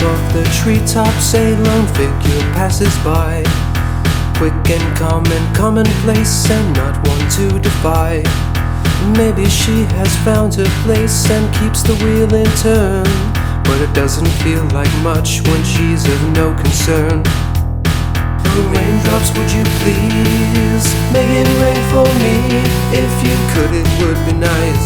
above the treetops, a lone figure passes by. Quick and calm and commonplace, and not one to defy. Maybe she has found her place and keeps the wheel in turn, but it doesn't feel like much when she's of no concern. Raindrops, would you please make it rain for me? If you could, it would be nice.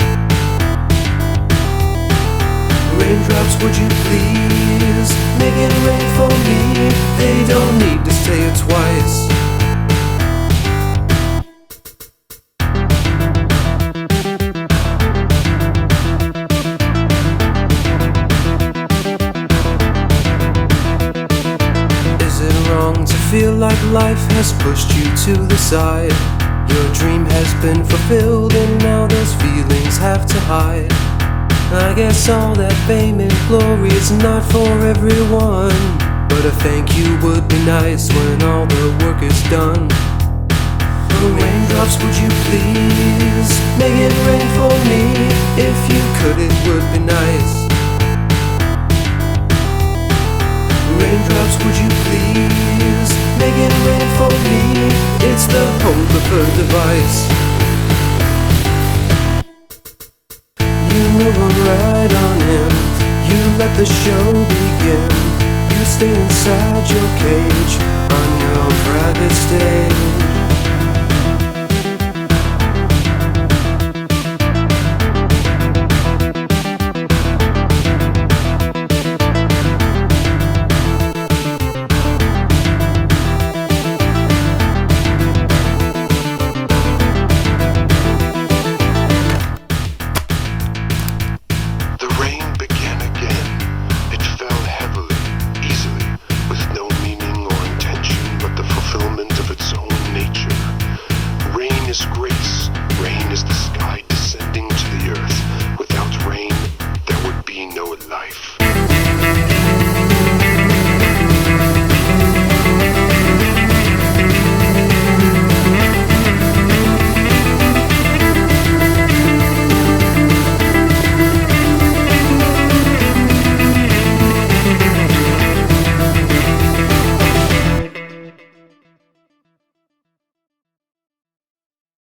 Raindrops, would you please make it rain for me? They don't need to say it twice. Feel like life has pushed you to the side. Your dream has been fulfilled and now those feelings have to hide. I guess all that fame and glory is not for everyone, but a thank you would be nice when all the work is done. Raindrops, would you please make it rain for me? If you could, it would be nice. Raindrops, would you please make it rain for me? It's the whole of her device. You move on right on in, you let the show begin. You stay inside your cage on your private stage.